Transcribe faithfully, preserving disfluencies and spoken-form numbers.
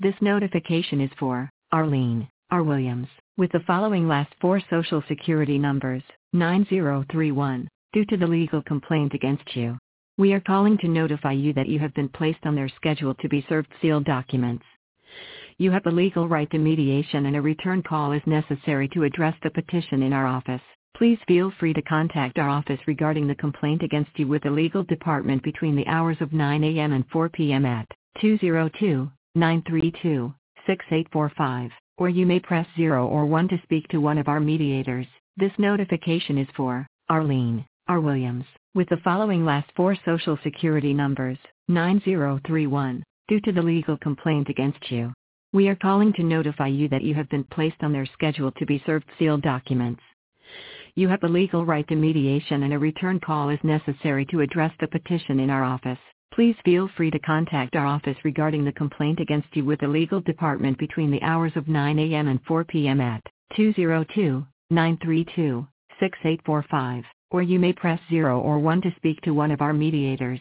This notification is for Arlene R. Williams, with the following last four social security numbers, nine zero three one, due to the legal complaint against you. We are calling to notify you that you have been placed on their schedule to be served sealed documents. You have the legal right to mediation and a return call is necessary to address the petition in our office. Please feel free to contact our office regarding the complaint against you with the legal department between the hours of nine a m and four p m at two zero two, nine three two, six eight four five, or you may press zero or one to speak to one of our mediators. This notification is for Arlene R. Williams, with the following last four social security numbers, nine zero three one, due to the legal complaint against you. We are calling to notify you that you have been placed on their schedule to be served sealed documents. You have the legal right to mediation and a return call is necessary to address the petition in our office. Please feel free to contact our office regarding the complaint against you with the legal department between the hours of nine a m and four p m at two zero two, nine three two, six eight four five, or you may press zero or one to speak to one of our mediators.